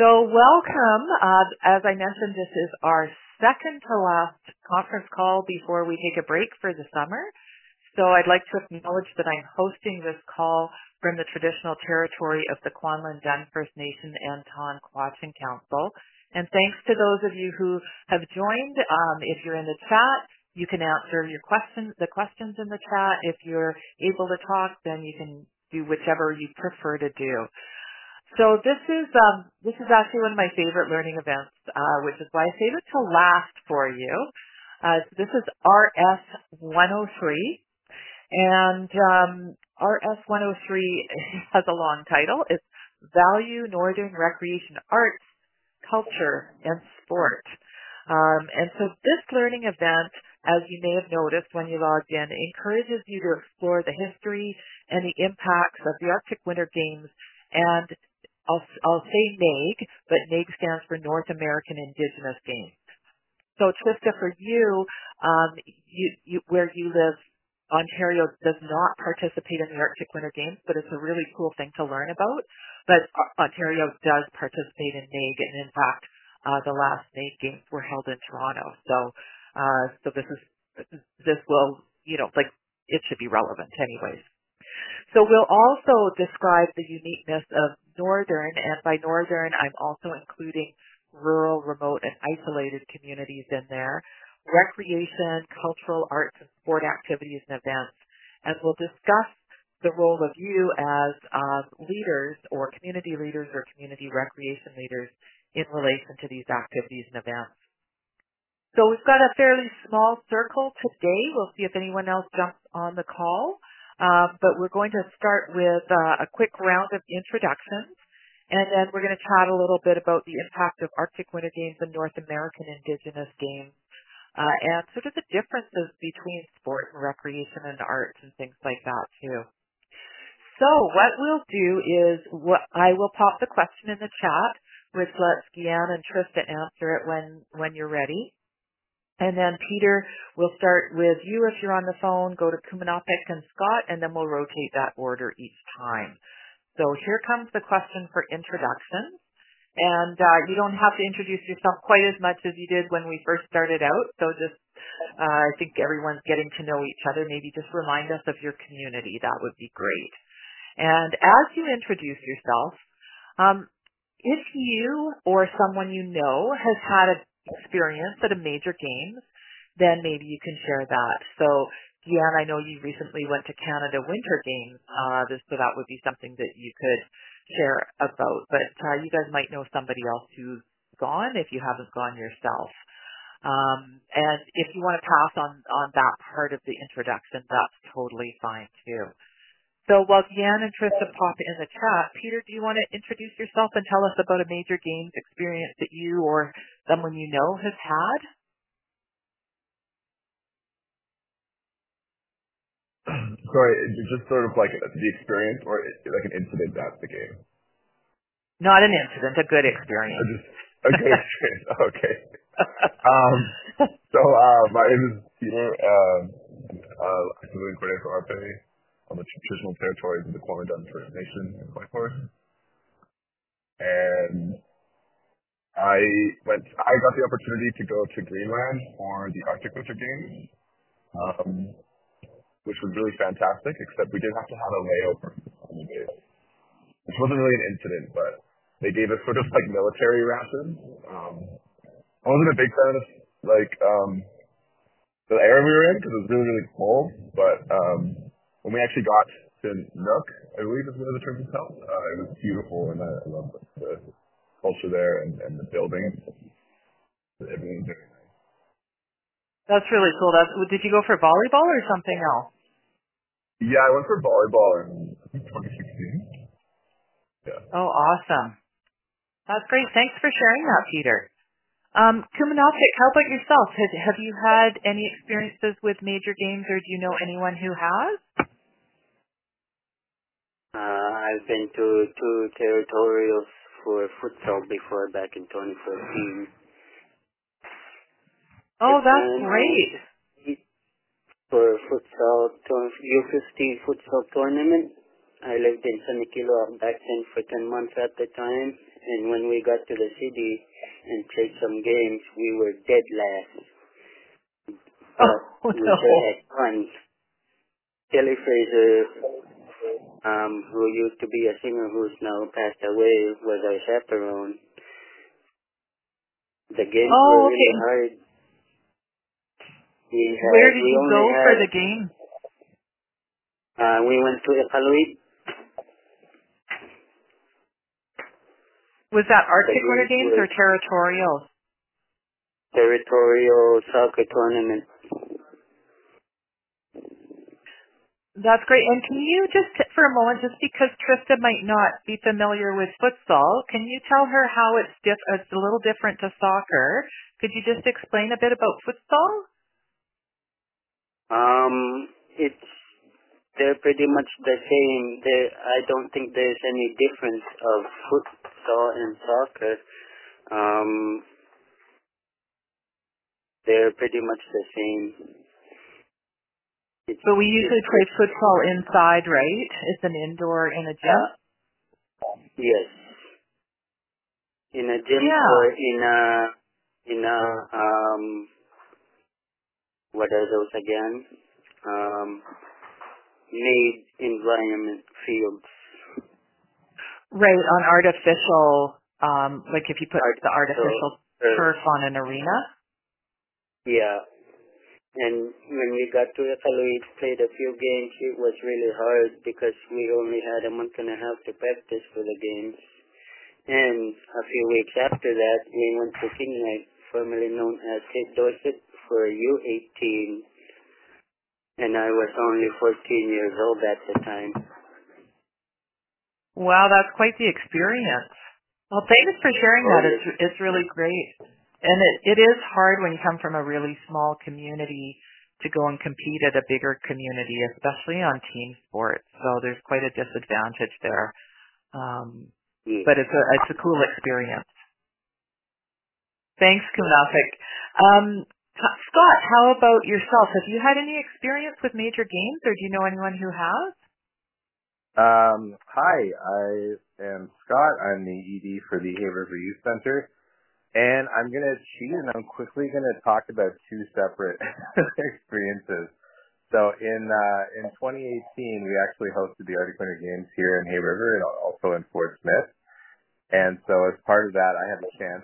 So welcome. As I mentioned, this is our second to last conference call before we take a break for the summer. So I'd like to acknowledge that I'm hosting this call from the traditional territory of the Kwanlin Dun First Nation and Ton-Quachin Council. And thanks to those of you who have joined. If you're in the chat, you can answer the questions in the chat. If you're able to talk, then you can do whichever you prefer to do. So this is actually one of my favorite learning events, which is why I save it to last for you. This is RS 103, and RS 103 has a long title. It's Value Northern Recreation Arts, Culture, and Sport. And so this learning event, as you may have noticed when you logged in, encourages you to explore the history and the impacts of the Arctic Winter Games. And I'll say NAIG, but NAIG stands for North American Indigenous Games. So Trista, for you, where you live, Ontario does not participate in the Arctic Winter Games, but it's a really cool thing to learn about. But Ontario does participate in NAIG, and in fact, the last NAIG Games were held in Toronto. So this will, it should be relevant anyways. So we'll also describe the uniqueness of Northern, and by Northern, I'm also including rural, remote, and isolated communities in there, recreation, cultural, arts, and sport activities and events. And we'll discuss the role of you as leaders or community recreation leaders in relation to these activities and events. So we've got a fairly small circle today. We'll see if anyone else jumps on the call. But we're going to start with a quick round of introductions, and then we're going to chat a little bit about the impact of Arctic Winter Games and North American Indigenous Games, and sort of the differences between sport and recreation and arts and things like that too. So what we'll do is I will pop the question in the chat, which lets Gianne and Trista answer it when you're ready. And then Peter, we'll start with you if you're on the phone, go to Kumanapik and Scott, and then we'll rotate that order each time. So here comes the question for introductions. And you don't have to introduce yourself quite as much as you did when we first started out. So just, I think everyone's getting to know each other. Maybe just remind us of your community. That would be great. And as you introduce yourself, if you or someone you know has had a experience at a major games, then maybe you can share that. So, Deanne, I know you recently went to Canada Winter Games, so that would be something that you could share about. But you guys might know somebody else who's gone if you haven't gone yourself. And if you want to pass on that part of the introduction, that's totally fine too. So while Deanne and Trista pop in the chat, Peter, do you want to introduce yourself and tell us about a major games experience that you or someone you know has had? Sorry, just sort of like the experience or like an incident at the game? Not an incident, a good experience. A good experience, okay. My name is Peter. I'm doing coordinator for RPA on the traditional territories of the Kwanlin Dun First Nation in Whitehorse. And I got the opportunity to go to Greenland for the Arctic Winter Games, which was really fantastic, except we did have to have a layover on the base, which wasn't really an incident, but they gave us sort of like military rations. I wasn't a big fan of the area we were in because it was really, really cold, but when we actually got to Nook, I believe is one of the terms it's called, it was beautiful, and I loved the culture there and the buildings. Everything was very nice. That's really cool. Did you go for volleyball or something else? Yeah, I went for volleyball in 2016. Yeah. Oh, awesome. That's great. Thanks for sharing that, Peter. Kumanapik, how about yourself? Have you had any experiences with major games, or do you know anyone who has? I've been to 2 territorials for futsal before, back in 2014. Oh, that's great. For futsal, U15 futsal tournament. I lived in San Niquilo back then for 10 months at the time, And when we got to the city and played some games, we were dead last. But we sure had fun. Kelly Fraser, who used to be a singer who's now passed away, was our chaperone. The games were really hard. Where did you go for the game? We went to Iqaluit. Was that Arctic Winter Games or territorial? Territorial soccer tournament. That's great. And can you just, for a moment, just because Trista might not be familiar with futsal, can you tell her how it's a little different to soccer? Could you just explain a bit about futsal? They're pretty much the same. I don't think there's any difference of futsal and soccer. They're pretty much the same. But we usually play futsal inside, right? It's an indoor in a gym? Yes. In a gym or in a what are those again? Made environment fields. Right, on artificial, like if you put the artificial turf on an arena? Yeah. And when we got to Iqaluit, played a few games, it was really hard because we only had a month and a half to practice for the games. And a few weeks after that, we went to Kinglake, formerly known as St. Dorset, for U18. And I was only 14 years old at the time. Wow, that's quite the experience. Well, thanks for sharing that. It's really great. And it is hard when you come from a really small community to go and compete at a bigger community, especially on team sports. So there's quite a disadvantage there. But it's a cool experience. Thanks, Kunafik. Scott, how about yourself? Have you had any experience with major games, or do you know anyone who has? Hi, I am Scott. I'm the ED for the Hay River Youth Center. And I'm going to cheat, and I'm quickly going to talk about two separate experiences. So in 2018, we actually hosted the Arctic Winter Games here in Hay River and also in Fort Smith. And so as part of that, I had the chance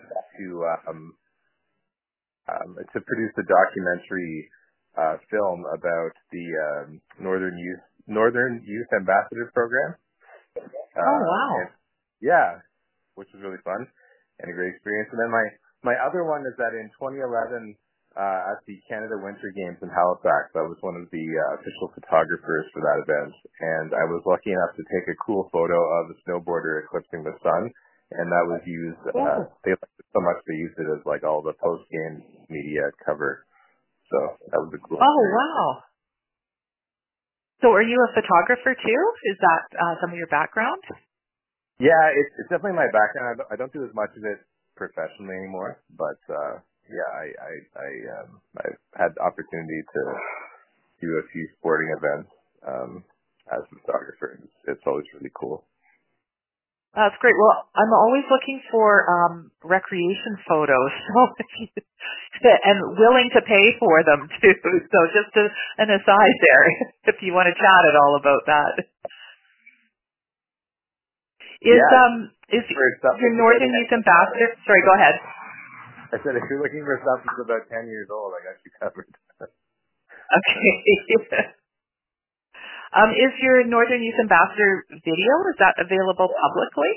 to produce a documentary film about the Northern Youth Ambassador Program. Oh, wow. Which was really fun and a great experience. And then my other one is that in 2011, at the Canada Winter Games in Halifax, I was one of the official photographers for that event. And I was lucky enough to take a cool photo of a snowboarder eclipsing the sun. And that was used, they liked it so much they used it as like all the post-game media cover. So that was a cool experience. Wow. So are you a photographer too? Is that some of your background? Yeah, it's definitely my background. I don't do as much of it professionally anymore, but I've had the opportunity to do a few sporting events as a photographer. It's always really cool. That's great. Well, I'm always looking for recreation photos, and willing to pay for them too. So just an aside there, if you want to chat at all about that. Is your Northern Youth Ambassador? Sorry, go ahead. I said if you're looking for something that's about 10 years old, I got you covered. Okay. Is your Northern Youth Ambassador video, is that available publicly?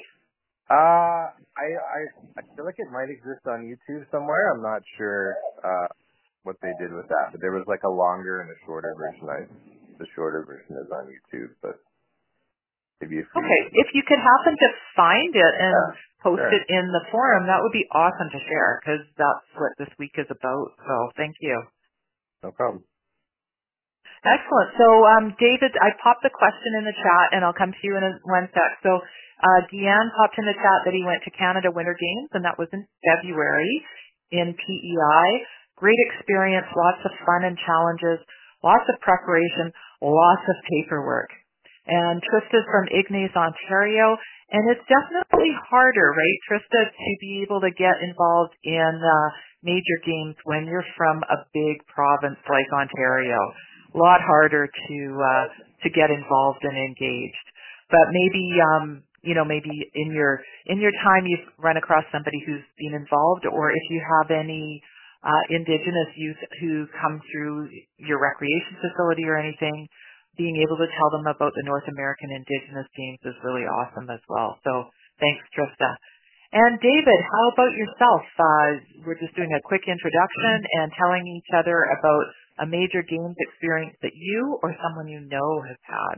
I feel like it might exist on YouTube somewhere. I'm not sure what they did with that, but there was like a longer and a shorter version. The shorter version is on YouTube, but maybe if you could happen to find it and post it in the forum, that would be awesome to share, because that's what this week is about. So thank you. No problem. Excellent. So, David, I popped the question in the chat, and I'll come to you in one sec. So, Deanne popped in the chat that he went to Canada Winter Games, and that was in February in PEI. Great experience, lots of fun and challenges, lots of preparation, lots of paperwork. And Trista's from Ignace, Ontario. And it's definitely harder, right, Trista, to be able to get involved in major games when you're from a big province like Ontario. A lot harder to get involved and engaged. But maybe maybe in your time you've run across somebody who's been involved, or if you have any Indigenous youth who come through your recreation facility or anything, being able to tell them about the North American Indigenous Games is really awesome as well. So thanks, Trista. And David, how about yourself? We're just doing a quick introduction and telling each other about a major games experience that you or someone you know has had.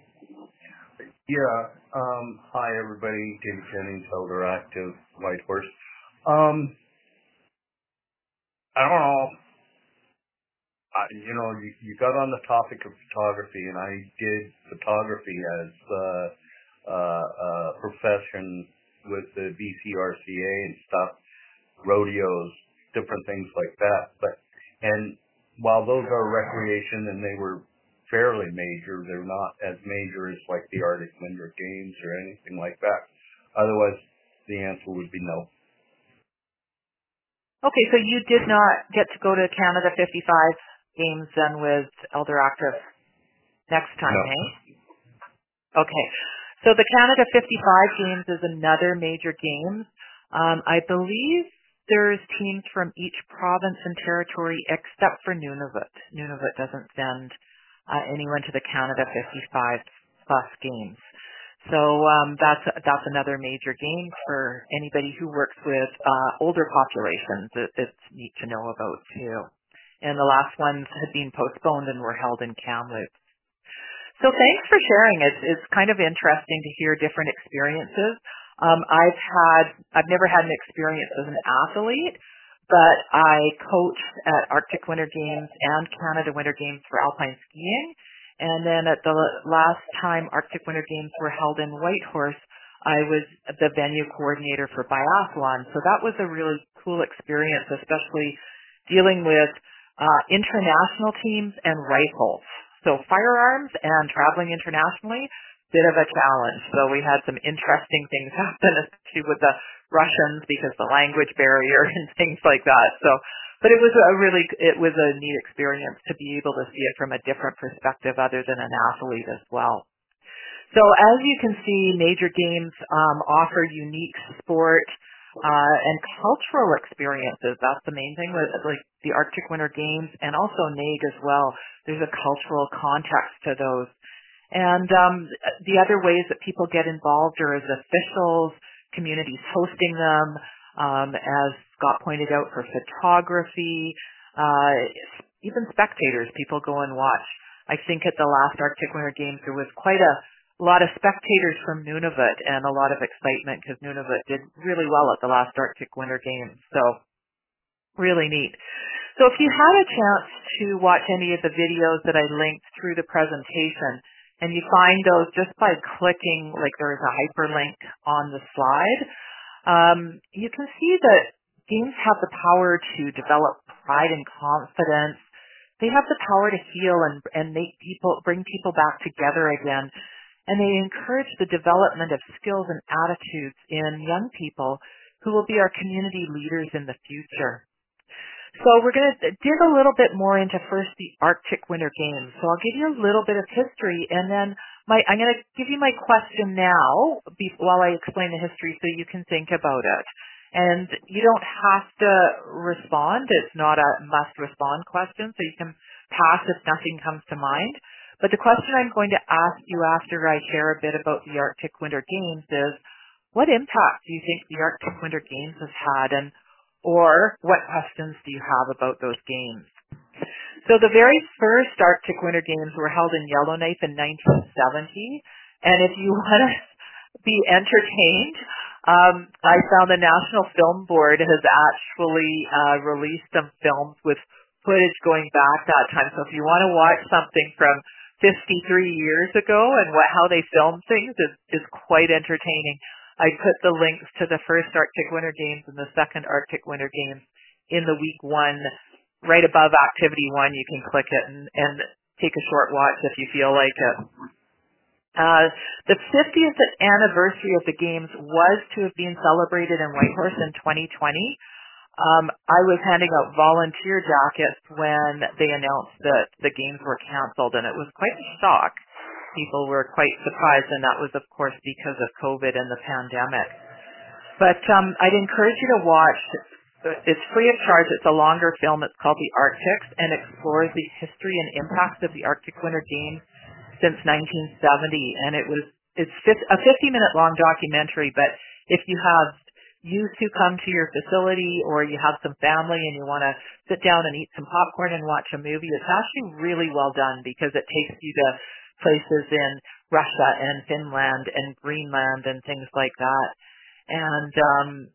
Yeah. Hi, everybody. David Jennings, Elder Active, Whitehorse. I don't know. You got on the topic of photography, and I did photography as a profession with the BCRCA and stuff, rodeos, different things like that. And while those are recreation and they were fairly major, they're not as major as like the Arctic Winter Games or anything like that. Otherwise, the answer would be no. Okay, so you did not get to go to Canada 55 games then with Elder Active next time, No. eh? Okay. So the Canada 55 games is another major game. I believe there's teams from each province and territory except for Nunavut. Nunavut doesn't send anyone to the Canada 55 plus games. So that's another major game for anybody who works with older populations. It's neat to know about too. And the last ones had been postponed and were held in Kamloops. So thanks for sharing. It's kind of interesting to hear different experiences. I've never had an experience as an athlete, but I coached at Arctic Winter Games and Canada Winter Games for alpine skiing. And then at the last time Arctic Winter Games were held in Whitehorse, I was the venue coordinator for biathlon. So that was a really cool experience, especially dealing with international teams and rifles. So firearms and traveling internationally, bit of a challenge. So we had some interesting things happen, especially with the Russians because the language barrier and things like that. So, but it was a neat experience to be able to see it from a different perspective other than an athlete as well. So as you can see, major games offer unique sport and cultural experiences. That's the main thing with like the Arctic Winter Games and also NAIG as well. There's a cultural context to those. And the other ways that people get involved are as officials, communities hosting them, as Scott pointed out, for photography, even spectators. People go and watch. I think at the last Arctic Winter Games there was quite a lot of spectators from Nunavut and a lot of excitement because Nunavut did really well at the last Arctic Winter Games. So really neat. So if you had a chance to watch any of the videos that I linked through the presentation, and you find those just by clicking, like there is a hyperlink on the slide, you can see that games have the power to develop pride and confidence. They have the power to heal and bring people back together again. And they encourage the development of skills and attitudes in young people who will be our community leaders in the future. So we're going to dig a little bit more into first the Arctic Winter Games. So I'll give you a little bit of history, and then I'm going to give you my question now while I explain the history so you can think about it. And you don't have to respond. It's not a must-respond question, so you can pass if nothing comes to mind. But the question I'm going to ask you after I share a bit about the Arctic Winter Games is, what impact do you think the Arctic Winter Games has had, or what questions do you have about those games? So the very first Arctic Winter Games were held in Yellowknife in 1970. And if you want to be entertained, I found the National Film Board has actually released some films with footage going back that time. So if you want to watch something from 53 years ago and how they filmed things is quite entertaining. I put the links to the first Arctic Winter Games and the second Arctic Winter Games in the week one, right above activity one. You can click it and take a short watch if you feel like it. The 50th anniversary of the Games was to have been celebrated in Whitehorse in 2020. I was handing out volunteer jackets when they announced that the Games were canceled, and it was quite a shock. People were quite surprised, and that was, of course, because of COVID and the pandemic. But I'd encourage you to watch. It's free of charge. It's a longer film. It's called The Arctics and explores the history and impacts of the Arctic Winter Games since 1970. And it's a 50-minute long documentary. But if you have youth who come to your facility, or you have some family and you want to sit down and eat some popcorn and watch a movie, it's actually really well done because it takes you to places in Russia and Finland and Greenland and things like that. And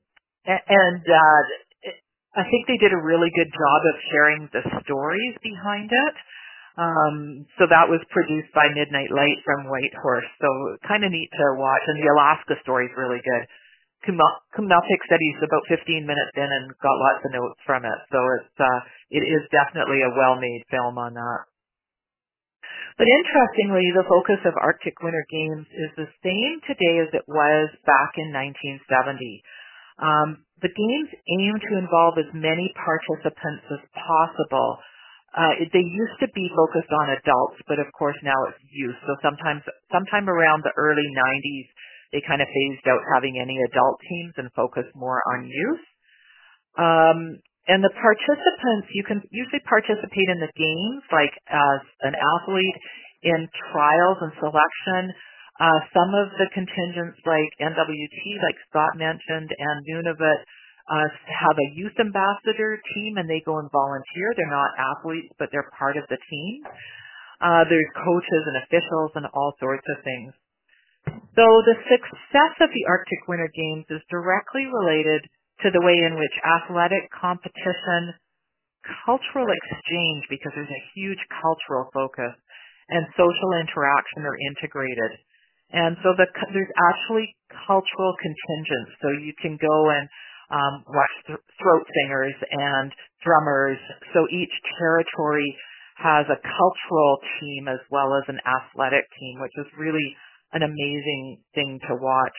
I think they did a really good job of sharing the stories behind it. So that was produced by Midnight Light from Whitehorse. So kind of neat to watch. And the Alaska story is really good. Kumnalpik said he's about 15 minutes in and got lots of notes from it. So it is definitely a well-made film on that. But interestingly, the focus of Arctic Winter Games is the same today as it was back in 1970. The Games aim to involve as many participants as possible. They used to be focused on adults, but of course now it's youth. So sometime around the early 90s, they kind of phased out having any adult teams and focused more on youth. And the participants, you can usually participate in the games, like as an athlete, in trials and selection. Some of the contingents, like NWT, like Scott mentioned, and Nunavut, have a youth ambassador team, and they go and volunteer. They're not athletes, but they're part of the team. There's coaches and officials and all sorts of things. So the success of the Arctic Winter Games is directly related to the way in which athletic competition, cultural exchange, because there's a huge cultural focus, and social interaction are integrated. And so there's actually cultural contingents. So you can go and watch throat singers and drummers. So each territory has a cultural team as well as an athletic team, which is really an amazing thing to watch.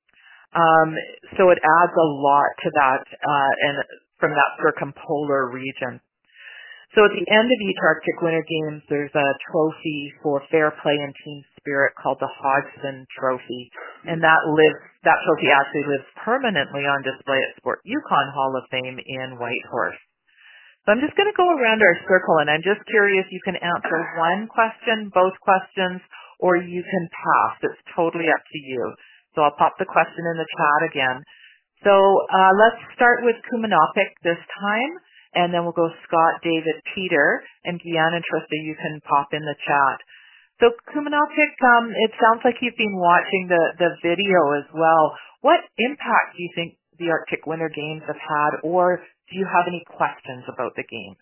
So it adds a lot to that, and from that circumpolar region. So at the end of each Arctic Winter Games, there's a trophy for fair play and team spirit called the Hodgson Trophy, and that trophy actually lives permanently on display at Sport Yukon Hall of Fame in Whitehorse. So I'm just going to go around our circle, and I'm just curious, you can answer one question, both questions, or you can pass. It's totally up to you. So I'll pop the question in the chat again. So let's start with Kumnalpik this time, and then we'll go Scott, David, Peter, and Gian and Trista, you can pop in the chat. So Kumnalpik, it sounds like you've been watching the video as well. What impact do you think the Arctic Winter Games have had, or do you have any questions about the Games?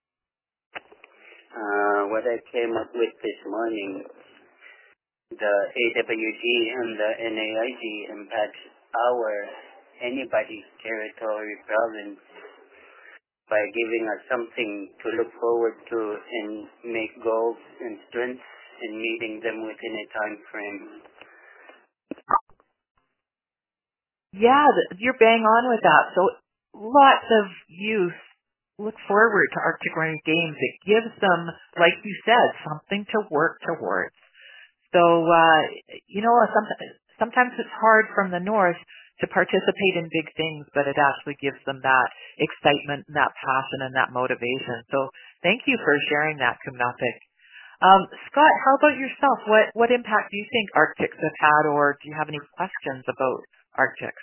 What I came up with this morning, the AWG and the NAIG impacts anybody's territory, province, by giving us something to look forward to and make goals and strengths and meeting them within a time frame. Yeah, you're bang on with that. So lots of youth look forward to Arctic Winter Games. It gives them, like you said, something to work towards. So, sometimes it's hard from the north to participate in big things, but it actually gives them that excitement, and that passion, and that motivation. So thank you for sharing that, Kumnalpik. Scott, how about yourself? What impact do you think Arctics have had, or do you have any questions about Arctics?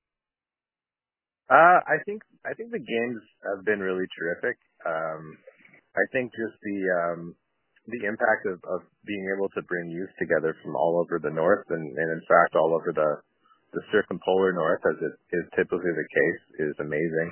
I think the games have been really terrific. I think just the impact of being able to bring youth together from all over the north and in fact all over the circumpolar north, as it is typically the case, is amazing.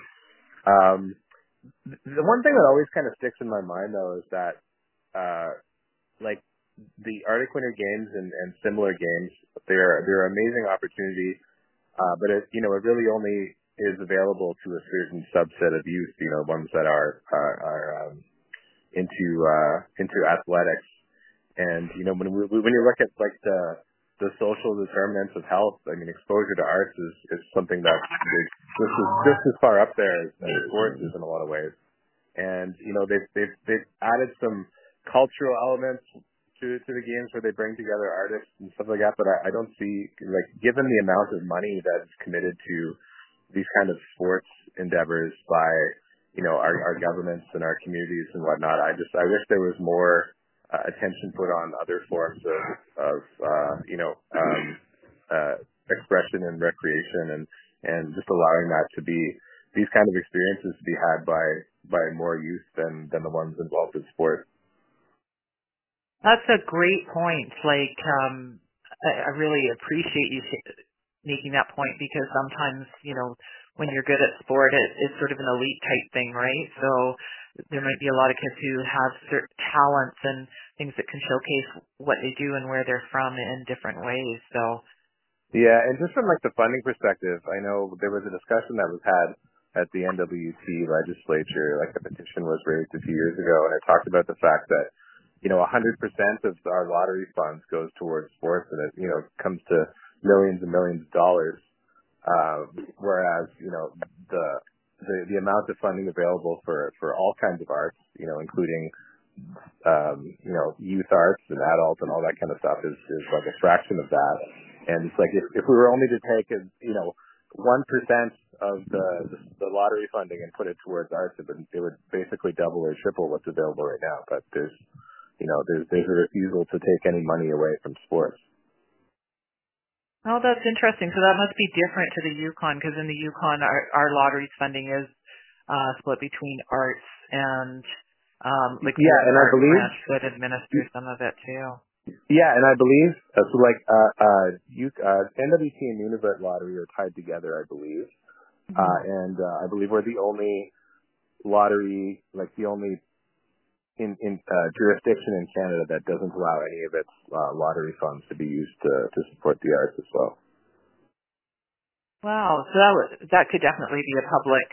The one thing that always kind of sticks in my mind, though, is that like the Arctic Winter Games and similar games, they're amazing opportunities, but it really only is available to a certain subset of youth, ones that are into athletics. And when you look at like the social determinants of health, I mean, exposure to arts is something that is just as far up there as sports is in a lot of ways. And they've added some cultural elements to the games where they bring together artists and stuff like that. But I don't see, like, given the amount of money that's committed to these kind of sports endeavors by our governments and our communities and whatnot, I wish there was more attention put on other forms of expression and recreation, and just allowing that to be these kind of experiences to be had by more youth than the ones involved in sport. That's a great point. Like, I really appreciate you making that point, because sometimes, when you're good at sport, it's sort of an elite type thing, right? So there might be a lot of kids who have certain talents and things that can showcase what they do and where they're from in different ways. So yeah, and just from like the funding perspective, I know there was a discussion that was had at the NWC legislature, like a petition was raised a few years ago, and it talked about the fact that 100% of our lottery funds goes towards sports, and it comes to millions and millions of dollars. Whereas, the amount of funding available for all kinds of arts, including, youth arts and adult and all that kind of stuff is like a fraction of that. And it's like, if we were only to take, 1% of the lottery funding and put it towards arts, it would basically double or triple what's available right now. But there's a refusal to take any money away from sports. Oh, that's interesting. So that must be different to the Yukon, because in the Yukon, our lottery's funding is split between arts and and I believe that administers some of it too. Yeah, and I believe NWT and Nunavut lottery are tied together, I believe, and I believe we're the only lottery, like the only in jurisdiction in Canada that doesn't allow any of its lottery funds to be used to support the arts as well. Wow, so that could definitely be a public,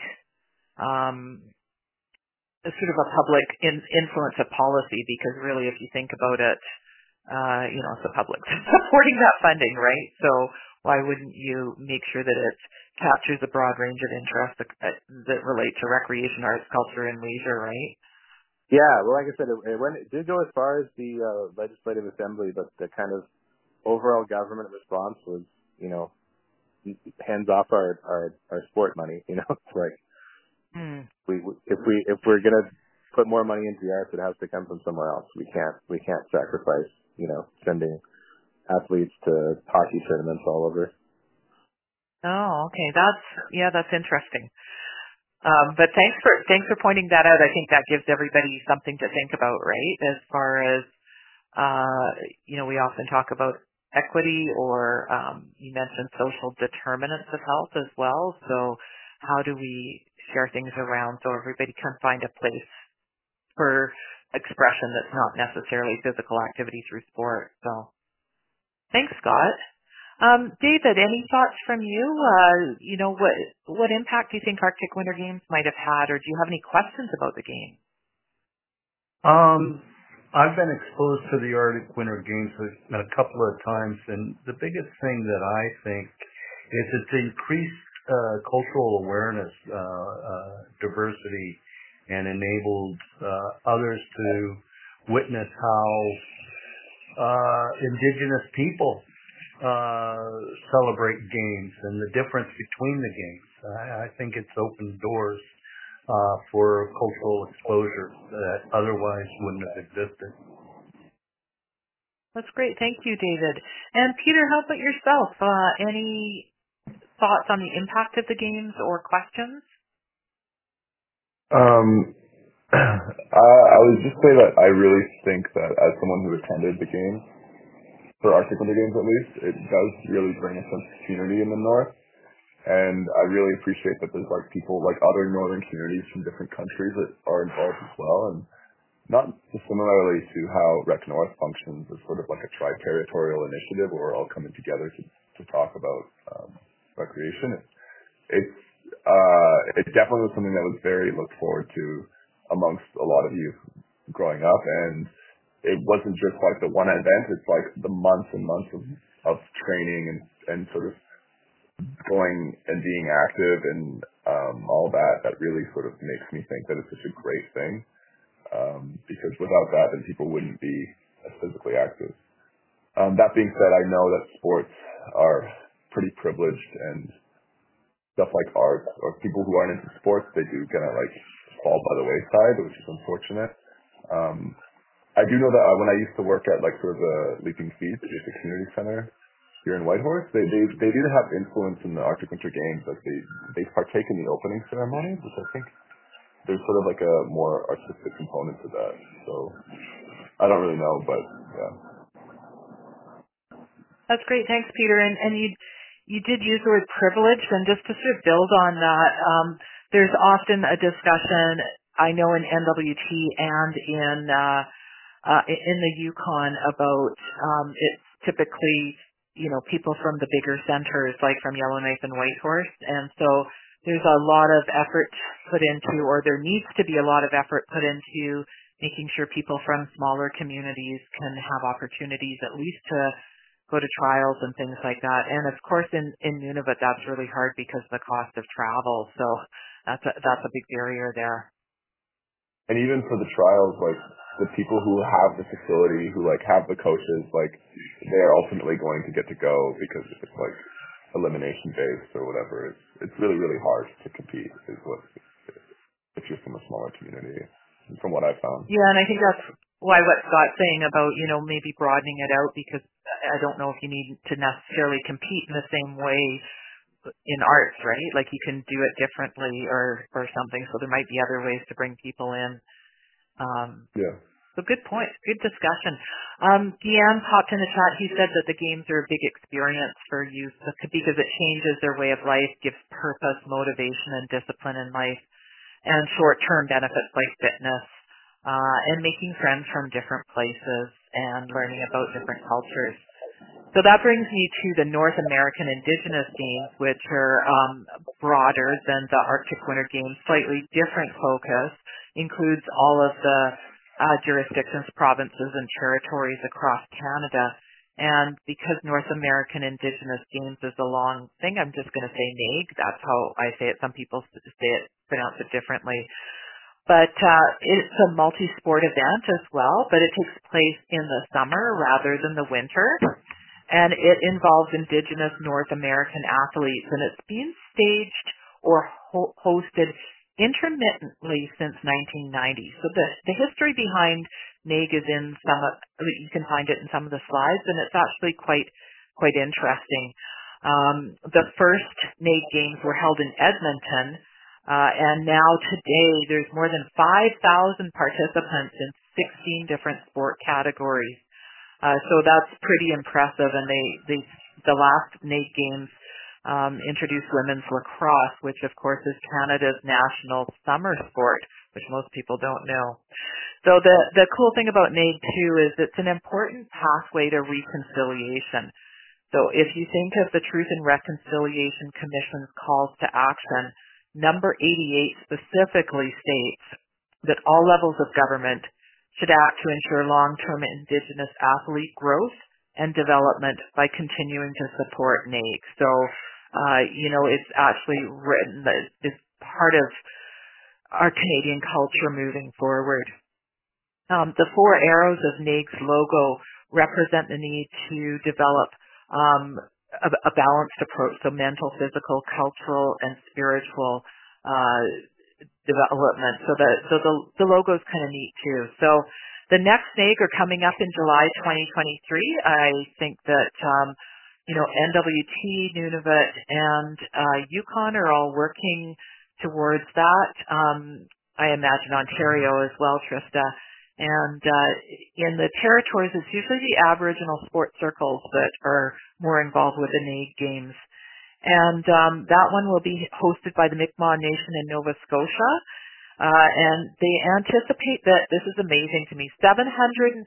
sort of a public influence of policy, because really, if you think about it, it's the public supporting that funding, right? So why wouldn't you make sure that it captures a broad range of interests that relate to recreation, arts, culture, and leisure, right? Yeah, well, like I said, it did go as far as the Legislative Assembly, but the kind of overall government response was, hands off our sport money. It's like if we're gonna put more money into the arts, it has to come from somewhere else. We can't sacrifice, sending athletes to hockey tournaments all over. Oh, okay, that's interesting. But thanks for pointing that out. I think that gives everybody something to think about, right? As far as, we often talk about equity, or you mentioned social determinants of health as well. So how do we share things around so everybody can find a place for expression that's not necessarily physical activity through sport? So thanks, Scott. David, any thoughts from you? What impact do you think Arctic Winter Games might have had, or do you have any questions about the game? I've been exposed to the Arctic Winter Games a couple of times, and the biggest thing that I think is it's increased cultural awareness, diversity, and enabled others to witness how Indigenous people celebrate games and the difference between the games. I think it's opened doors for cultural exposure that otherwise wouldn't have existed. That's great. Thank you, David. And Peter, how about yourself? Any thoughts on the impact of the games or questions? I would just say that I really think that as someone who attended the games, for Arctic Winter Games at least, it does really bring a sense of community in the North. And I really appreciate that there's people other northern communities from different countries that are involved as well. And not dissimilarly to how Rec North functions as sort of like a tri-territorial initiative where we're all coming together to talk about recreation. It definitely was something that was very looked forward to amongst a lot of youth growing up. And it wasn't just like the one event. It's like the months and months of training and sort of going and being active and all that really sort of makes me think that it's such a great thing. Because without that, then people wouldn't be as physically active. That being said, I know that sports are pretty privileged, and stuff like art or people who aren't into sports, they do kind of like fall by the wayside, which is unfortunate. I do know that when I used to work at like sort of the Leaping Feet, just a community center here in Whitehorse, they did have influence in the Arctic Winter Games. Like they partake in the opening ceremony, which I think there's sort of like a more artistic component to that. So I don't really know, but yeah. That's great. Thanks, Peter. And you did use the word privilege, and just to sort of build on that, there's often a discussion, I know in NWT and in the Yukon about it's typically, people from the bigger centers, like from Yellowknife and Whitehorse. And so there's a lot of effort put into, or there needs to be a lot of effort put into making sure people from smaller communities can have opportunities at least to go to trials and things like that. And of course in Nunavut that's really hard because of the cost of travel. So that's a big barrier there. And even for the trials, like the people who have the facility, who like have the coaches, like they're ultimately going to get to go because it's like elimination based or whatever. It's really, really hard to compete if you're from a smaller community, from what I found. Yeah, and I think that's why what Scott's saying about, maybe broadening it out, because I don't know if you need to necessarily compete in the same way in arts, right? Like you can do it differently or something. So there might be other ways to bring people in. Yeah. So good point. Good discussion. Deanne popped in the chat. He said that the games are a big experience for youth because it changes their way of life, gives purpose, motivation, and discipline in life, and short-term benefits like fitness, and making friends from different places and learning about different cultures. So that brings me to the North American Indigenous Games, which are broader than the Arctic Winter Games, slightly different focus, includes all of the jurisdictions, provinces, and territories across Canada. And because North American Indigenous Games is a long thing, I'm just going to say NAIG. That's how I say it. Some people pronounce it differently. But it's a multi-sport event as well, but it takes place in the summer rather than the winter. And it involves Indigenous North American athletes, and it's been staged or hosted intermittently since 1990. So the history behind NAIG is you can find it in some of the slides, and it's actually quite interesting. The first NAIG Games were held in Edmonton, and now today there's more than 5,000 participants in 16 different sport categories. So that's pretty impressive, and the last NAIG Games introduced women's lacrosse, which of course is Canada's national summer sport, which most people don't know. So the cool thing about NAIG too is it's an important pathway to reconciliation. So if you think of the Truth and Reconciliation Commission's calls to action, number 88 specifically states that all levels of government should act to ensure long-term Indigenous athlete growth and development by continuing to support NAIG. So, it's actually written that it's part of our Canadian culture moving forward. The four arrows of NAIG's logo represent the need to develop a balanced approach, so mental, physical, cultural, and spiritual development. So the logo is kind of neat too. So the next NAIG are coming up in July 2023. I think that NWT, Nunavut, and Yukon are all working towards that. I imagine Ontario as well, Trista. And in the territories, it's usually the Aboriginal sports circles that are more involved with the NAIG Games. And that one will be hosted by the Mi'kmaq Nation in Nova Scotia. And they anticipate that, this is amazing to me, 756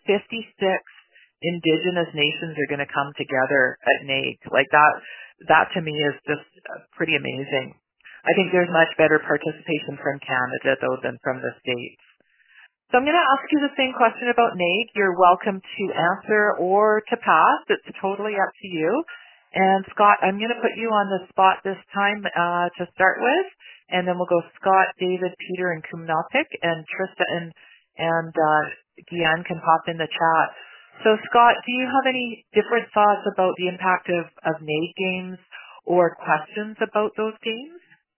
Indigenous nations are going to come together at NAIG. Like that to me is just pretty amazing. I think there's much better participation from Canada, though, than from the States. So I'm going to ask you the same question about NAIG. You're welcome to answer or to pass. It's totally up to you. And Scott, I'm going to put you on the spot this time to start with, and then we'll go Scott, David, Peter, and Kumnapik, and Trista and Guian can pop in the chat. So Scott, do you have any different thoughts about the impact of NAIG games or questions about those games?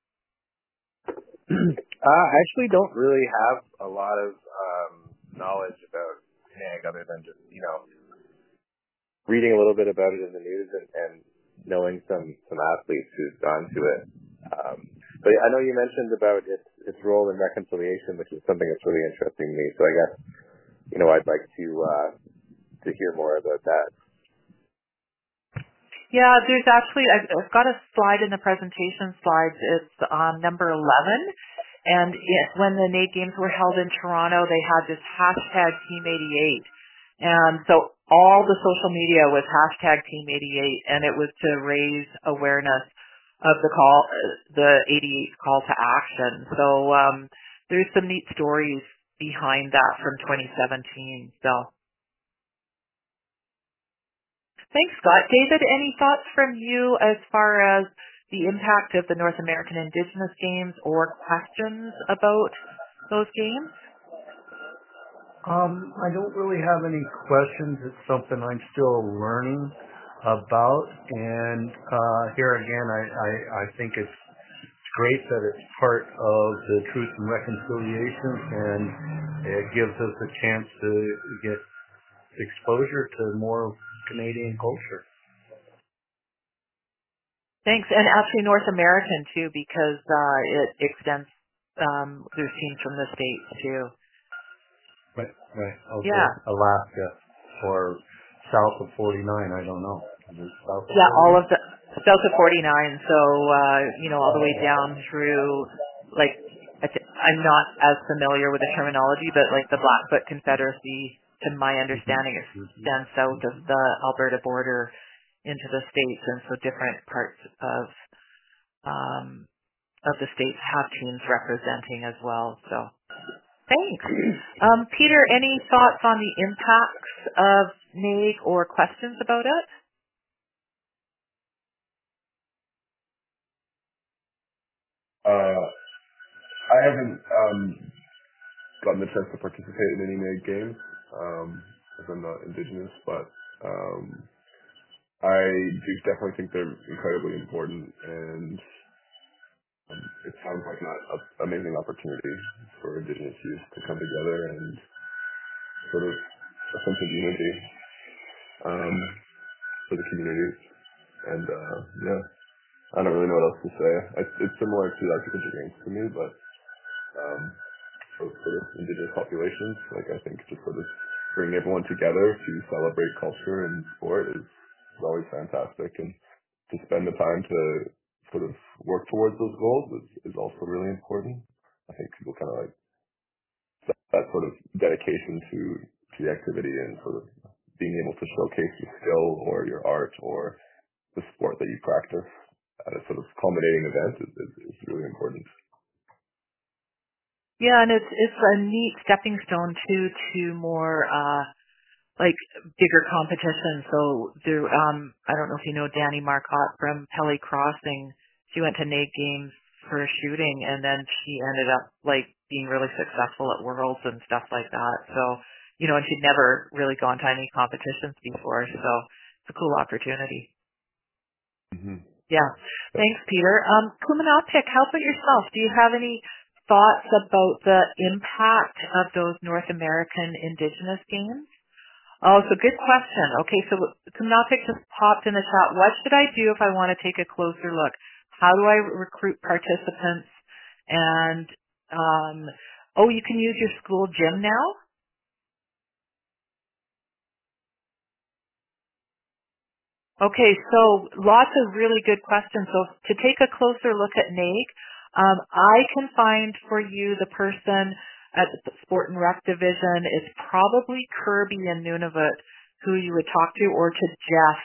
I actually don't really have a lot of knowledge about NAIG other than just, reading a little bit about it in the news and knowing some athletes who've gone to it. But I know you mentioned about its role in reconciliation, which is something that's really interesting to me. So I guess, I'd like to hear more about that. Yeah, there's actually, I've got a slide in the presentation slides. It's on number 11. And when the NAIG games were held in Toronto, they had this hashtag Team88. And so all the social media was hashtag Team88, and it was to raise awareness of the 88 call to action. So there's some neat stories behind that from 2017. So thanks, Scott. David, any thoughts from you as far as the impact of the North American Indigenous Games or questions about those games? I don't really have any questions. It's something I'm still learning about. And here again, I think it's great that it's part of the Truth and Reconciliation, and it gives us a chance to get exposure to more Canadian culture. Thanks. And actually North American too, because it extends, there's teams from the States too. Right. Okay. Yeah. Alaska or south of 49, I don't know. South of all of the south of 49. So, all the way down through, I'm not as familiar with the terminology, but like the Blackfoot Confederacy, to my understanding, it extends south of the Alberta border into the States, and so different parts of the States have teams representing as well. So thanks. Peter, any thoughts on the impacts of NAIG or questions about it? I haven't gotten the chance to participate in any NAIG games, as I'm not Indigenous, but I do definitely think they're incredibly important, and it sounds like an amazing opportunity for Indigenous youth to come together and sort of a sense of unity for the communities. And I don't really know what else to say. It's similar to like the games to me, but for sort of Indigenous populations, I think just sort of bringing everyone together to celebrate culture and sport is always fantastic, and to spend the time to sort of work towards those goals is also really important. I think people kind of that sort of dedication to the activity and sort of being able to showcase your skill or your art or the sport that you practice at a sort of culminating event is really important. Yeah, and it's a neat stepping stone to more bigger competition. So there, I don't know if you know Danny Marcotte from Pelly Crossing. She went to NAIG games for shooting, and then she ended up being really successful at Worlds and stuff like that. So, and she'd never really gone to any competitions before. So it's a cool opportunity. Mm-hmm. Yeah. Thanks, Peter. Kumnapik, how about yourself? Do you have any thoughts about the impact of those North American Indigenous games? Oh, so good question. Okay, so Kumnapik just popped in the chat. What should I do if I want to take a closer look? How do I recruit participants? And, you can use your school gym now? Okay, so lots of really good questions. So to take a closer look at NAIG, I can find for you the person at the Sport and Rec Division. It's probably Kirby in Nunavut who you would talk to, or to Jeff,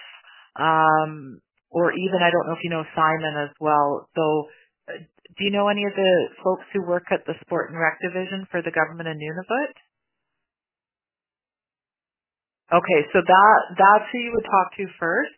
or even, I don't know if you know Simon as well. So do you know any of the folks who work at the Sport and Rec Division for the government in Nunavut? Okay, so that's who you would talk to first.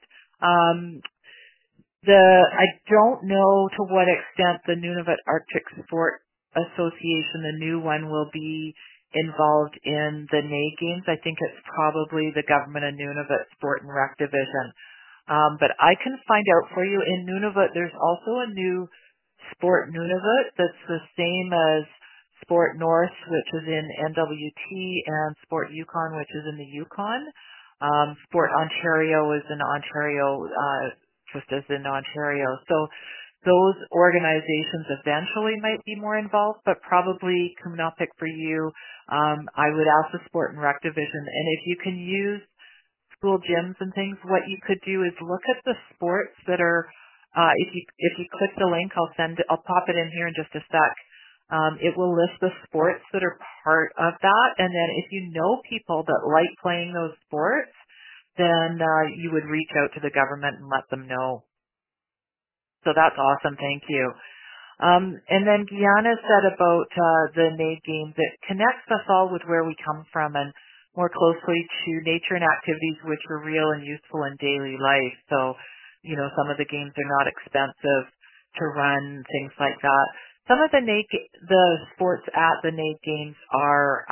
I don't know to what extent the Nunavut Arctic Sport Association, the new one, will be involved in the NAIG games. I think it's probably the Government of Nunavut Sport and Rec Division. But I can find out for you. In Nunavut, there's also a new Sport Nunavut that's the same as Sport North, which is in NWT, and Sport Yukon, which is in the Yukon. Sport Ontario is in Ontario, just as in Ontario. So those organizations eventually might be more involved, but probably Kumnapik for you. I would ask the Sport and Rec Division, and if you can use school gyms and things, what you could do is look at the sports that are. If you click the link, I'll pop it in here in just a sec. It will list the sports that are part of that, and then if you know people that like playing those sports, then you would reach out to the government and let them know. So that's awesome. Thank you. And then Gianna said about the NAIG games, it connects us all with where we come from and more closely to nature and activities which are real and useful in daily life. So, some of the games are not expensive to run, things like that. Some of the sports at the NAIG games are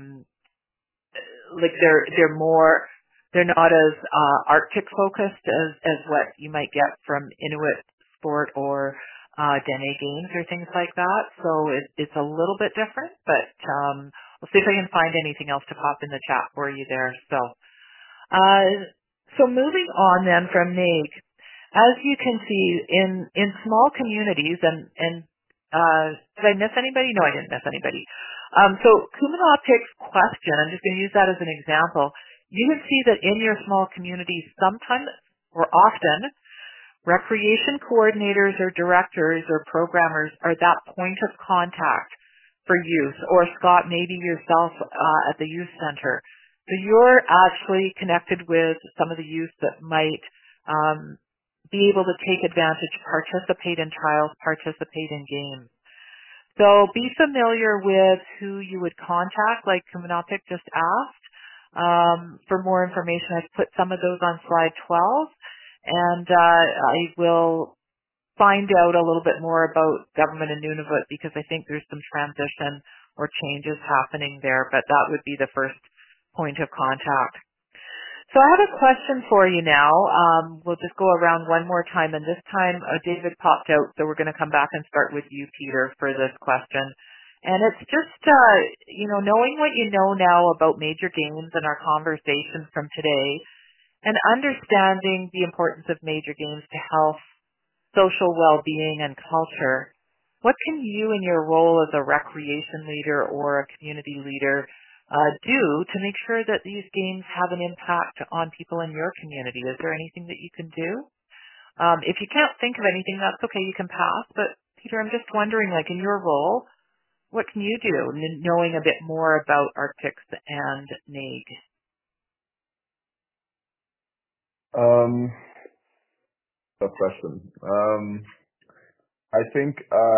they're not as Arctic focused as what you might get from Inuit sport or Dene games or things like that. So it's a little bit different, but we'll see if I can find anything else to pop in the chat for you there. So moving on then from NAIG, as you can see in small communities and did I miss anybody? No, I didn't miss anybody. So Kumanapik's question, I'm just going to use that as an example. You can see that in your small communities, sometimes or often, recreation coordinators or directors or programmers are that point of contact for youth, or Scott, maybe yourself at the youth center. So you're actually connected with some of the youth that might be able to take advantage, participate in trials, participate in games. So be familiar with who you would contact, like Kumanapik just asked. For more information, I've put some of those on slide 12, and I will find out a little bit more about Government of Nunavut because I think there's some transition or changes happening there, but that would be the first point of contact. So I have a question for you now. We'll just go around one more time, and this time David popped out, so we're going to come back and start with you, Peter, for this question. And it's just, knowing what you know now about major games and our conversation from today, and understanding the importance of major games to health, social well-being, and culture, what can you in your role as a recreation leader or a community leader do to make sure that these games have an impact on people in your community? Is there anything that you can do? If you can't think of anything, that's okay, you can pass. But Peter, I'm just wondering, like in your role, what can you do knowing a bit more about Arctics and NAIG? Tough question. I think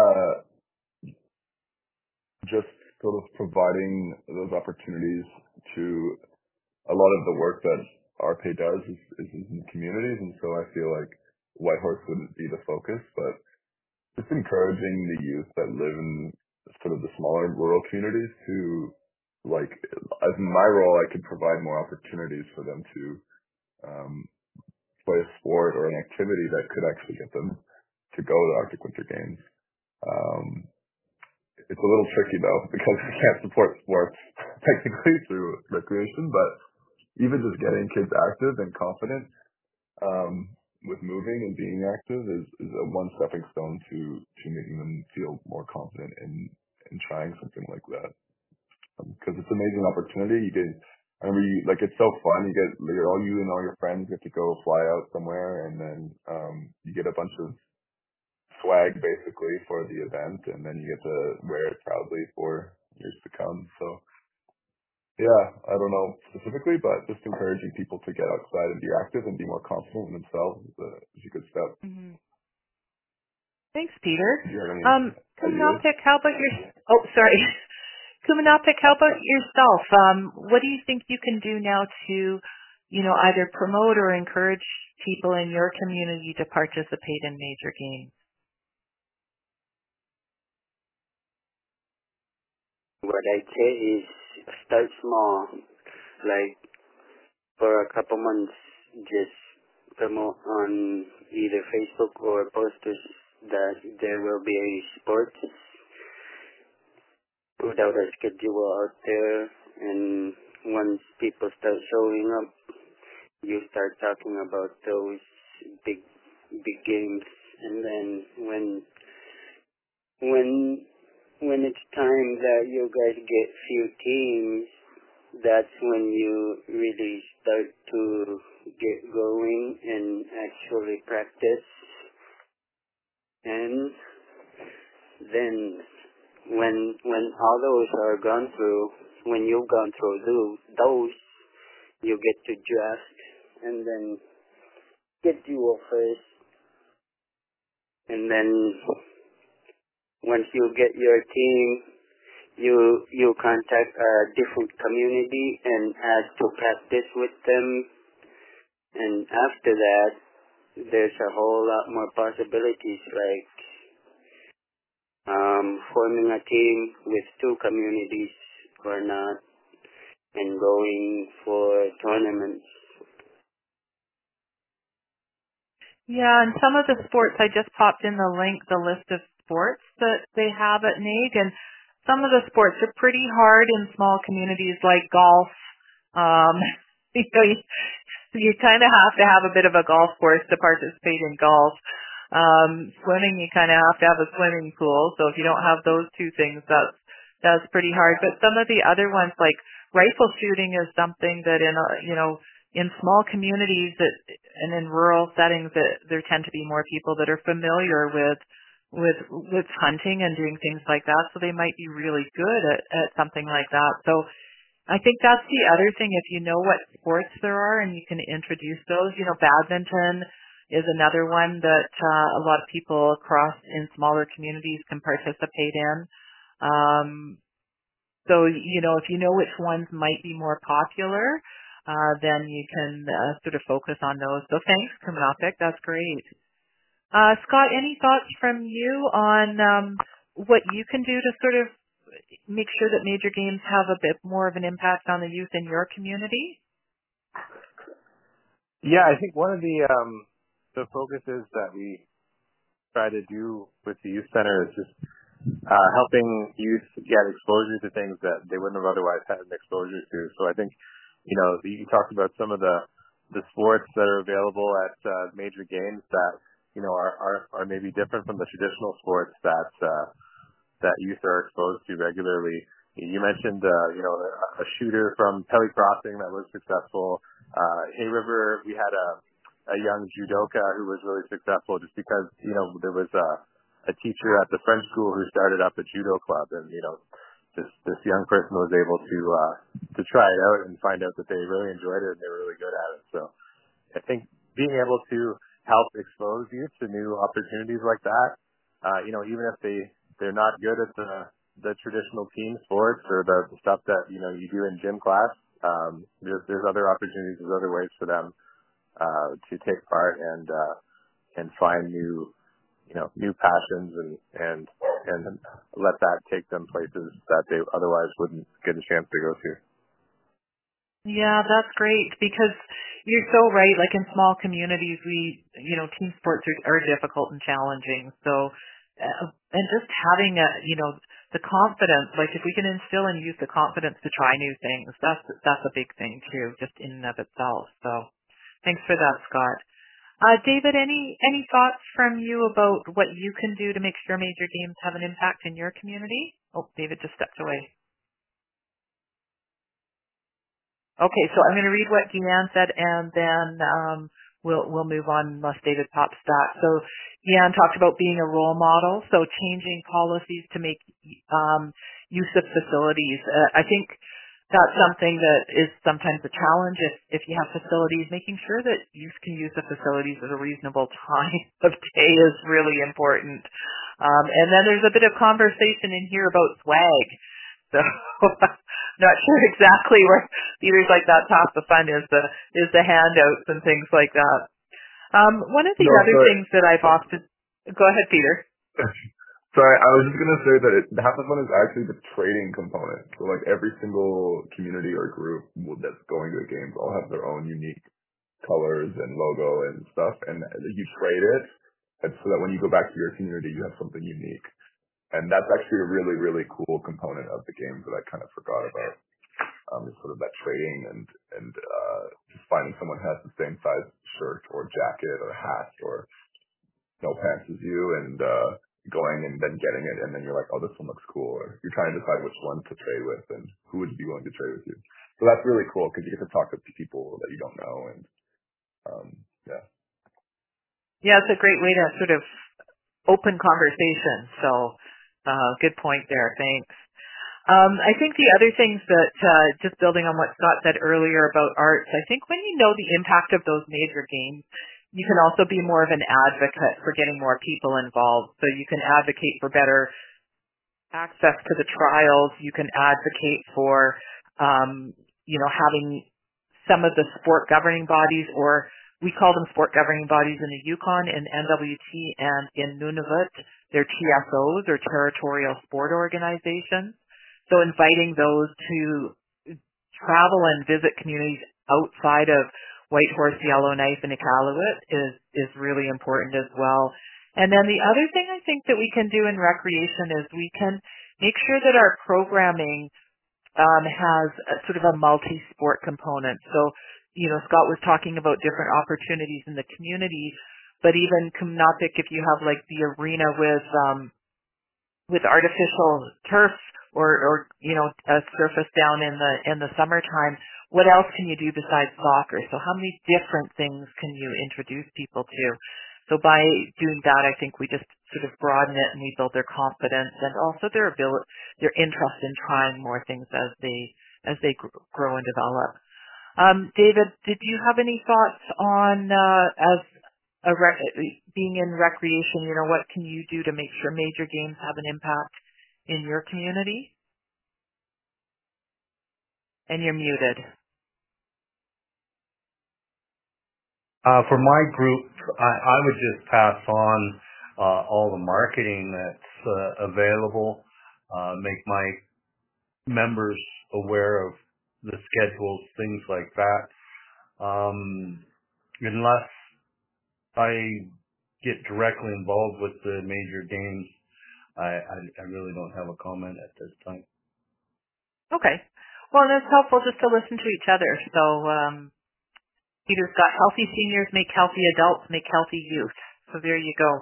just sort of providing those opportunities to a lot of the work that RPA does is in communities, and so I feel like Whitehorse wouldn't be the focus, but just encouraging the youth that live in sort of the smaller rural communities to, like, as in my role, I could provide more opportunities for them to play a sport or an activity that could actually get them to go to the Arctic Winter Games. It's a little tricky though because we can't support sports technically through recreation, but even just getting kids active and confident with moving and being active is a one stepping stone to making them feel more confident in trying something like that. Because it's an amazing opportunity. I remember it's so fun. All you and all your friends get to go fly out somewhere, and then you get a bunch of swag basically for the event, and then you get to wear it proudly for years to come. So yeah, I don't know specifically, but just encouraging people to get outside and be active and be more confident in themselves is a good step. Mm-hmm. Thanks, Peter. Kumanapik, how about your? Oh, sorry. Kumanapik, how about yourself? What do you think you can do now to, either promote or encourage people in your community to participate in major games? What I'd say is start small, like for a couple months, just promote on either Facebook or posters that there will be a sports, put out a schedule out there, and once people start showing up, you start talking about those big games, and then when it's time that you guys get few teams, that's when you really start to get going and actually practice. And then when all those are gone through, when you've gone through those, you get to draft and then get you offers. And then once you get your team, you contact a different community and ask to practice with them. And after that, there's a whole lot more possibilities, like forming a team with 2 communities or not, and going for tournaments. Yeah, and some of the sports, I just popped in the list of sports that they have at NAIG, and some of the sports are pretty hard in small communities like golf. Um, you kind of have to have a bit of a golf course to participate in golf. Swimming, you kind of have to have a swimming pool. So if you don't have those 2 things, that's pretty hard. But some of the other ones, like rifle shooting, is something that in small communities and in rural settings, that there tend to be more people that are familiar with hunting and doing things like that. So they might be really good at something like that. So I think that's the other thing. If you know what sports there are and you can introduce those, badminton is another one that a lot of people across in smaller communities can participate in. So, if you know which ones might be more popular, then you can sort of focus on those. So thanks, Kumanapik. That's great. Scott, any thoughts from you on what you can do to sort of make sure that major games have a bit more of an impact on the youth in your community? Yeah, I think one of the focuses that we try to do with the youth center is just helping youth get exposure to things that they wouldn't have otherwise had an exposure to. So I think, you talked about some of the sports that are available at major games that, are maybe different from the traditional sports that youth are exposed to regularly. You mentioned, a shooter from Pelly Crossing that was successful. Hay River, we had a young judoka who was really successful just because, there was a teacher at the French school who started up a judo club, and, this young person was able to try it out and find out that they really enjoyed it and they were really good at it. So I think being able to help expose youth to new opportunities like that, even if they're not good at the traditional team sports or the stuff that, you do in gym class, there's other opportunities, there's other ways for them to take part and find new passions and let that take them places that they otherwise wouldn't get a chance to go to. Yeah, that's great, because you're so right. Like in small communities, team sports are difficult and challenging. So, and just having the confidence, like if we can instill in youth the confidence to try new things, that's a big thing too, just in and of itself. So thanks for that, Scott. David, any thoughts from you about what you can do to make sure major games have an impact in your community? Oh, David just stepped away. Okay, so I'm going to read what Deanne said, and then we'll move on unless David pops back. So Deanne talked about being a role model, so changing policies to make use of facilities. I think that's something that is sometimes a challenge if you have facilities. Making sure that youth can use the facilities at a reasonable time of day is really important. And then there's a bit of conversation in here about swag. So not sure exactly where Peter's like that's half the fun is the handouts and things like that. One of the other things that I've often go ahead, Peter. Sorry, I was just gonna say that half the fun is actually the trading component. So like every single community or group that's going to the games all have their own unique colors and logo and stuff, and you trade it, and so that when you go back to your community, you have something unique. And that's actually a really, really cool component of the game that I kind of forgot about. Is sort of that trading and just finding someone who has the same size shirt or jacket or hat or no pants as you, and going and then getting it, and then you're like, oh, this one looks cool, or you're trying to decide which one to trade with and who would be willing to trade with you. So that's really cool because you get to talk to people that you don't know, and yeah. Yeah, it's a great way to sort of open conversation. So good point there. Thanks. I think the other things that, just building on what Scott said earlier about arts, I think when you know the impact of those major games, you can also be more of an advocate for getting more people involved. So you can advocate for better access to the trials. You can advocate for, having some of the sport governing bodies, or we call them sport governing bodies in the Yukon, in NWT, and in Nunavut, they're TSOs, or territorial sport organizations. So inviting those to travel and visit communities outside of Whitehorse, Yellowknife, and Iqaluit is really important as well. And then the other thing I think that we can do in recreation is we can make sure that our programming has sort of a multi-sport component. So, Scott was talking about different opportunities in the community, but even Kumnapik, if you have like the arena with artificial turf or a surface down in the summertime, what else can you do besides soccer? So how many different things can you introduce people to? So by doing that, I think we just sort of broaden it and we build their confidence and also their interest in trying more things as they grow and develop. David, did you have any thoughts on being in recreation? What can you do to make sure major games have an impact in your community? And you're muted. For my group, I would just pass on all the marketing that's available, make my members aware of the schedules, things like that. Unless I get directly involved with the major games, I really don't have a comment at this time. Okay. Well, it's helpful just to listen to each other. So Peter's got healthy seniors make healthy adults, make healthy youth. So there you go.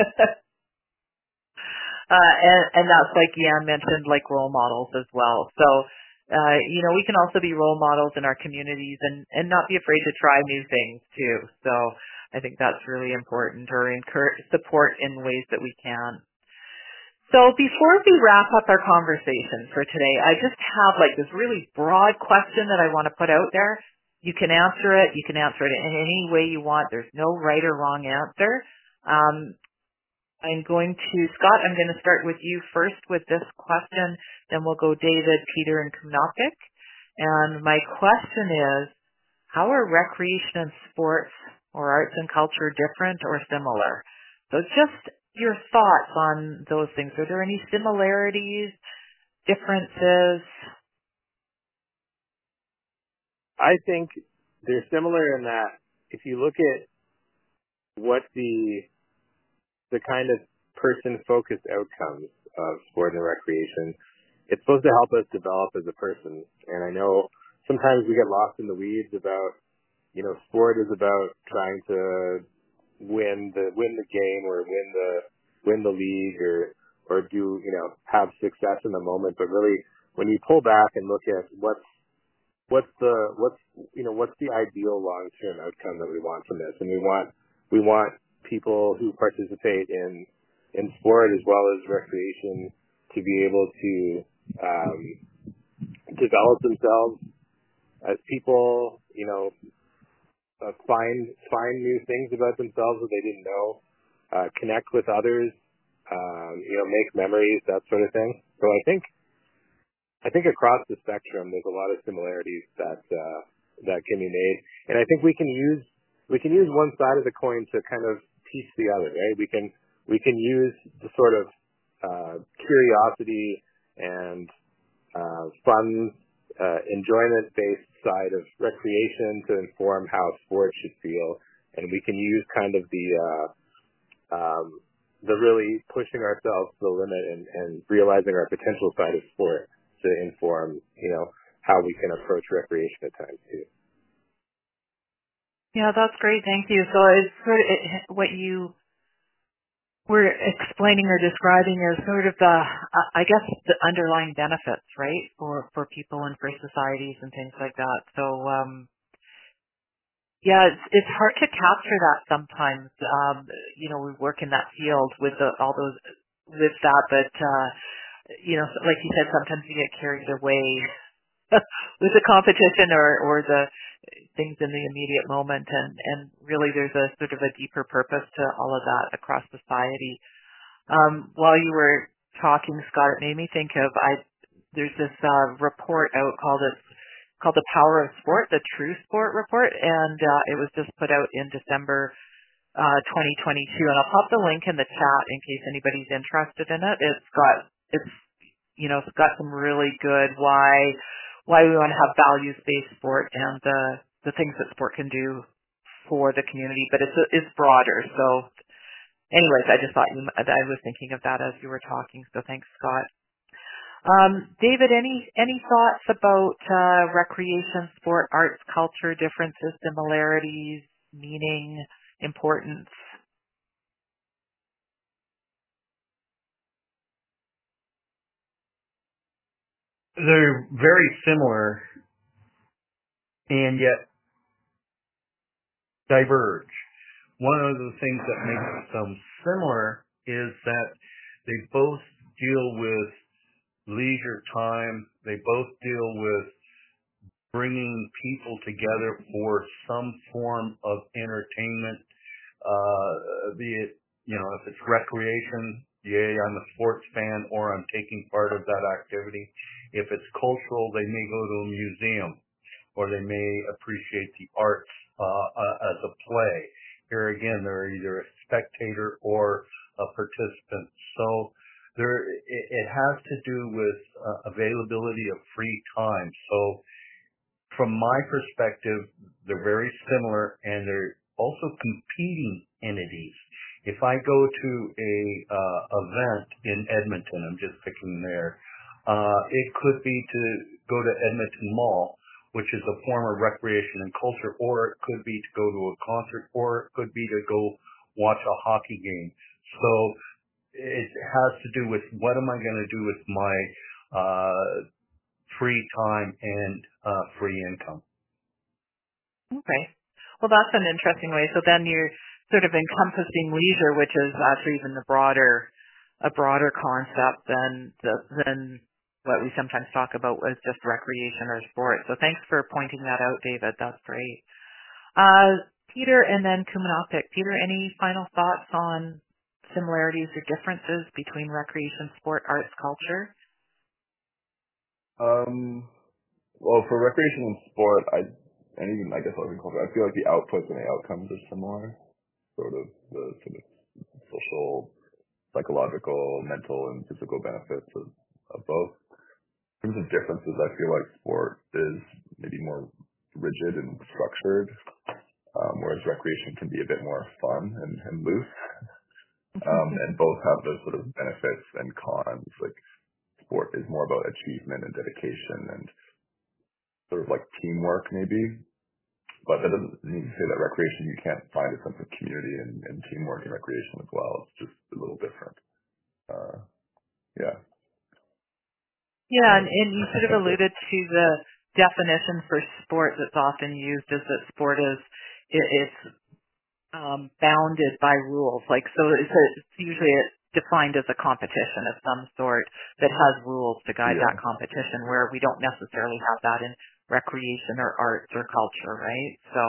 And that's like Jan mentioned, like role models as well. So, we can also be role models in our communities and not be afraid to try new things too. So I think that's really important, or encourage support in ways that we can. So before we wrap up our conversation for today, I just have like this really broad question that I want to put out there. You can answer it. You can answer it in any way you want. There's no right or wrong answer. I'm going to start with you first with this question. Then we'll go David, Peter, and Kumnapik. And my question is, how are recreation and sports or arts and culture different or similar? So just your thoughts on those things. Are there any similarities, differences? I think they're similar in that if you look at what the kind of person-focused outcomes of sport and recreation, it's supposed to help us develop as a person. And I know sometimes we get lost in the weeds about, sport is about trying to win the game or win the league or do, have success in the moment. But really, when you pull back and look at what's the ideal long-term outcome that we want from this, and we want people who participate in sport as well as recreation to be able to develop themselves as people, find new things about themselves that they didn't know, connect with others, make memories, that sort of thing. So I think I think across the spectrum, there's a lot of similarities that can be made, and I think we can use one side of the coin to kind of teach the other, right? We can use the sort of curiosity and fun, enjoyment-based side of recreation to inform how sport should feel, and we can use kind of the really pushing ourselves to the limit and realizing our potential side of sport to inform, how we can approach recreation at times too. Yeah, that's great. Thank you. So it's sort of what you were explaining or describing is sort of I guess, the underlying benefits, right, for people and for societies and things like that. So, yeah, it's hard to capture that sometimes. We work in that field with all those with that, but like you said, sometimes you get carried away with the competition or the things in the immediate moment, and really there's a sort of a deeper purpose to all of that across society. While you were talking, Scott, it made me think of there's this report out called The Power of Sport, the True Sport report, and it was just put out in December 2022, and I'll pop the link in the chat in case anybody's interested in it. It's got some really good why we want to have values-based sport and the things that sport can do for the community, but it's broader. So anyways, I just thought I was thinking of that as you were talking, so thanks, Scott. David, any thoughts about recreation, sport, arts, culture, differences, similarities, meaning, importance? They're very similar and yet diverge. One of the things that makes them similar is that they both deal with leisure time. They both deal with bringing people together for some form of entertainment, be it, if it's recreation, yay, I'm a sports fan, or I'm taking part of that activity. If it's cultural, they may go to a museum, or they may appreciate the arts as a play. Here again, they're either a spectator or a participant. So it has to do with availability of free time. So from my perspective, they're very similar, and they're also competing entities. If I go to a event in Edmonton, I'm just picking there, it could be to go to Edmonton Mall, which is a form of recreation and culture, or it could be to go to a concert, or it could be to go watch a hockey game. So it has to do with what am I going to do with my free time and free income. Okay. Well, that's an interesting way. So then you're sort of encompassing leisure, which is actually even a broader concept than what we sometimes talk about as just recreation or sport. So thanks for pointing that out, David. That's great. Peter and then Kumanopik. Peter, any final thoughts on similarities or differences between recreation, sport, arts, culture? Well, for recreation and sport, I guess culture, I feel like the outputs and the outcomes are similar. Sort of the social, psychological, mental, and physical benefits of both. In terms of differences, I feel like sport is maybe more rigid and structured, whereas recreation can be a bit more fun and loose. And both have those sort of benefits and cons. Like sport is more about achievement and dedication and sort of like teamwork maybe. But that doesn't mean to say that recreation, you can't find a sense of community and teamwork in recreation as well. It's just a little different. Yeah. Yeah, and you sort of alluded to the definition for sport that's often used is that sport is it's bounded by rules. Like so, it's usually defined as a competition of some sort that has rules to guide that competition. Where we don't necessarily have that in recreation or arts or culture, right? So,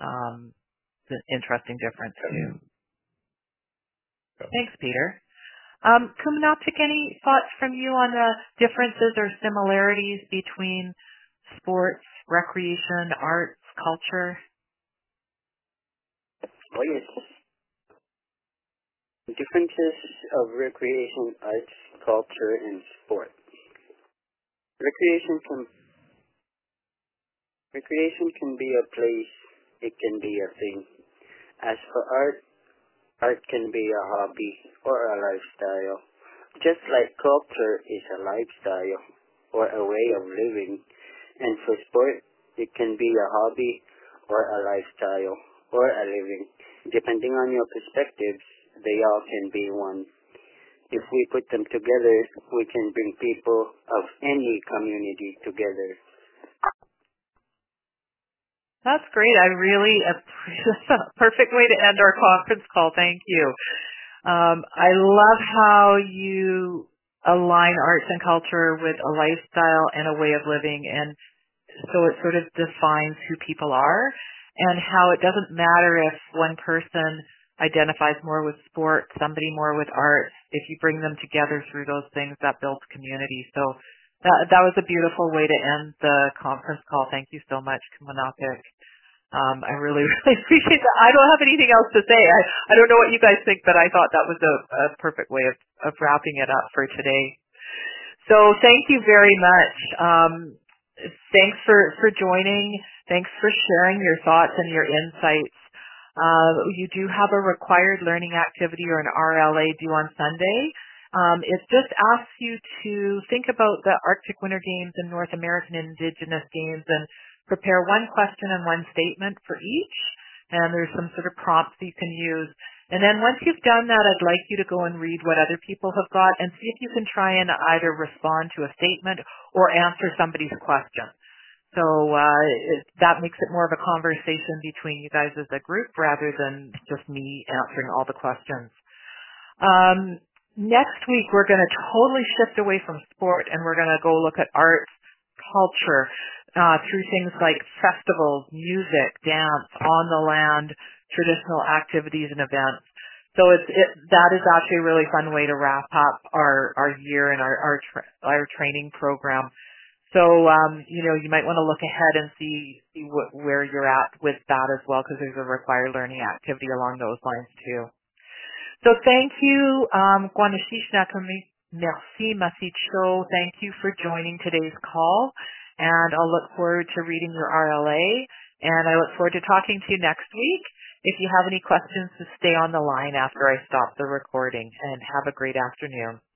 it's an interesting difference too. Yeah. Thanks, Peter. Kumanapik, any thoughts from you on the differences or similarities between sports, recreation, arts, culture? Oh, yes. Differences of recreation, arts, culture, and sport. Recreation can be a place, it can be a thing. As for art can be a hobby or a lifestyle. Just like culture is a lifestyle or a way of living. And for sport, it can be a hobby or a lifestyle or a living. Depending on your perspectives, they all can be one. If we put them together, we can bring people of any community together. That's great. I really appreciate that's a perfect way to end our conference call. Thank you. I love how you align arts and culture with a lifestyle and a way of living, and so it sort of defines who people are, and how it doesn't matter if one person identifies more with sport, somebody more with art. If you bring them together through those things, that builds community. So that was a beautiful way to end the conference call. Thank you so much, Kumanapik. I really, really appreciate that. I don't have anything else to say. I don't know what you guys think, but I thought that was a perfect way of wrapping it up for today. So thank you very much. Thanks for joining. Thanks for sharing your thoughts and your insights. You do have a required learning activity or an RLA due on Sunday. It just asks you to think about the Arctic Winter Games and North American Indigenous Games and prepare one question and one statement for each. And there's some sort of prompts you can use. And then once you've done that, I'd like you to go and read what other people have got and see if you can try and either respond to a statement or answer somebody's question. So that makes it more of a conversation between you guys as a group rather than just me answering all the questions. Next week, we're going to totally shift away from sport, and we're going to go look at art, culture, through things like festivals, music, dance, on the land, traditional activities and events. So that is actually a really fun way to wrap up our year and our training program. So, you might want to look ahead and see where you're at with that as well, because there's a required learning activity along those lines too. So thank you, merci, Masicho. Thank you for joining today's call, and I'll look forward to reading your RLA, and I look forward to talking to you next week. If you have any questions, just stay on the line after I stop the recording, and have a great afternoon.